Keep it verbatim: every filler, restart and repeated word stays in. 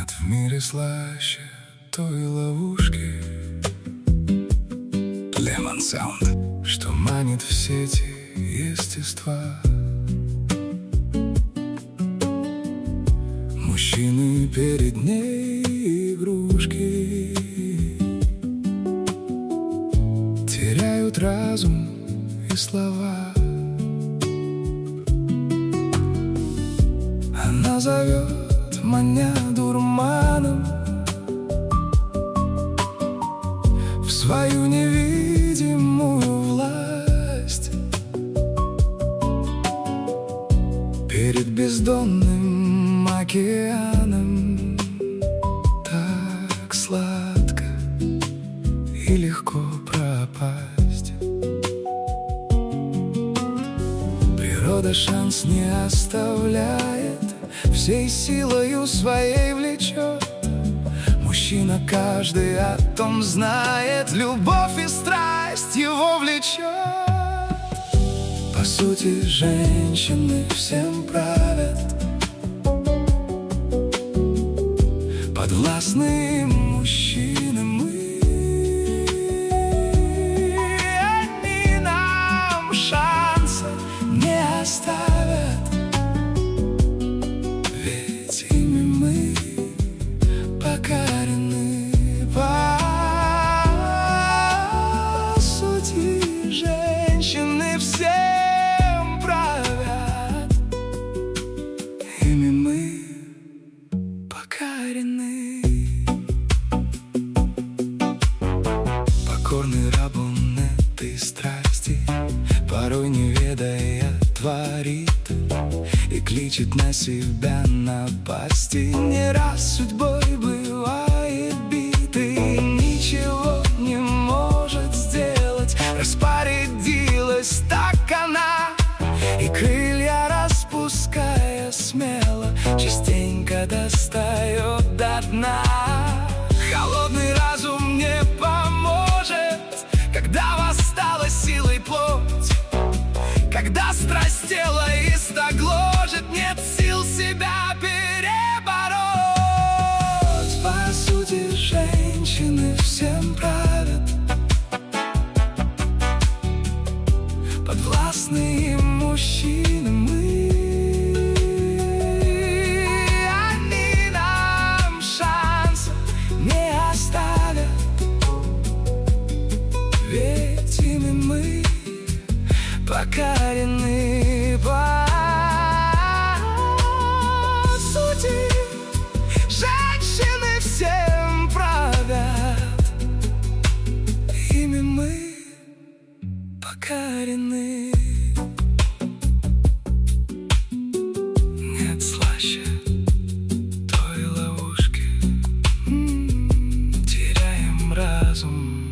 Нет в мире слаще той ловушки Lemon Sound, что манит в сети естества. Мужчины перед ней игрушки, теряют разум и слова. Она зовет, маня дурманом, в свою невидимую власть. Перед бездонным океаном так сладко и легко пропасть. Природа шанс не оставляет, всей силою своей влечет. Мужчина каждый о том знает, любовь и страсть его влечет. По сути, женщины всем правят, подвластны мужчины мы. Они нам шанса не оставят, ведь ими мы покорены. По сути, женщины всем правят, ими мы покорены. Покорный раб он этой страсти, порой не ведая творит и кличет на себя напасти. Не раз судьбой бывает битый, ничего не может сделать. Распорядилась так она, и крылья распуская смело, частенько достает до дна. Холодный разум не поможет, когда восстала силой плоть, когда страсть тела истогложит, нет сил себя перебороть. По сути, женщины всем правят, подвластны им мужчины мы. Они нам шанса не оставят, ведь ими мы покорены. По сути, женщины всем правят, ими мы покорены. Нет слаще той ловушки, М-м, теряем разум